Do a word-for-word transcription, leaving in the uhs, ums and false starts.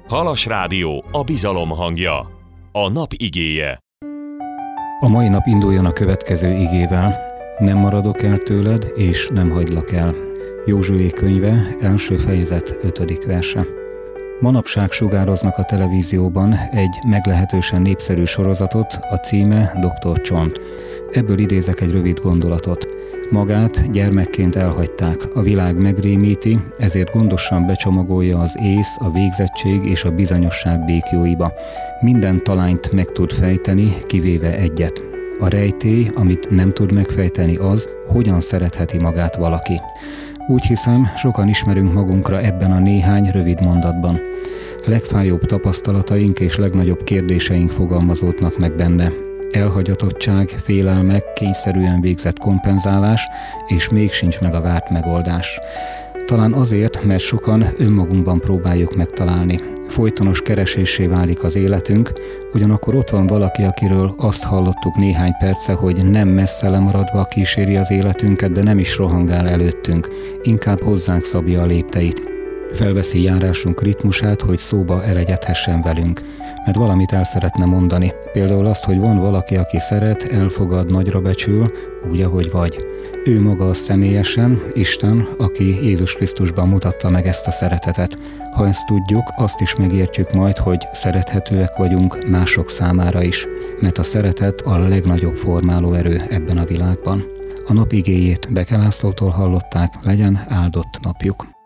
Halas Rádió, a bizalom hangja. A nap igéje. A mai nap induljon a következő igével. Nem maradok el tőled, és nem hagylak el. Józsué könyve, első fejezet, ötödik verse. Manapság sugároznak a televízióban egy meglehetősen népszerű sorozatot, a címe doktor Csont. Ebből idézek egy rövid gondolatot. Magát gyermekként elhagyták, a világ megrémíti, ezért gondosan becsomagolja az ész, a végzettség és a bizonyosság békjóiba. Minden talányt meg tud fejteni, kivéve egyet. A rejtély, amit nem tud megfejteni, az, hogyan szeretheti magát valaki. Úgy hiszem, sokan ismerünk magunkra ebben a néhány rövid mondatban. Legfájóbb tapasztalataink és legnagyobb kérdéseink fogalmazódnak meg benne. Elhagyatottság, félelmek, kényszerűen végzett kompenzálás, és még sincs meg a várt megoldás. Talán azért, mert sokan önmagunkban próbáljuk megtalálni. Folytonos keresésé válik az életünk, ugyanakkor ott van valaki, akiről azt hallottuk néhány perce, hogy nem messze lemaradva kíséri az életünket, de nem is rohangál előttünk, inkább hozzánk szabja a lépteit. Felveszi járásunk ritmusát, hogy szóba elegyedhessen velünk, mert valamit el szeretne mondani. Például azt, hogy van valaki, aki szeret, elfogad, nagyra becsül, úgy, ahogy vagy. Ő maga személyesen, Isten, aki Jézus Krisztusban mutatta meg ezt a szeretetet. Ha ezt tudjuk, azt is megértjük majd, hogy szerethetőek vagyunk mások számára is, mert a szeretet a legnagyobb formáló erő ebben a világban. A nap igéjét Beke Lászlótól hallották, legyen áldott napjuk.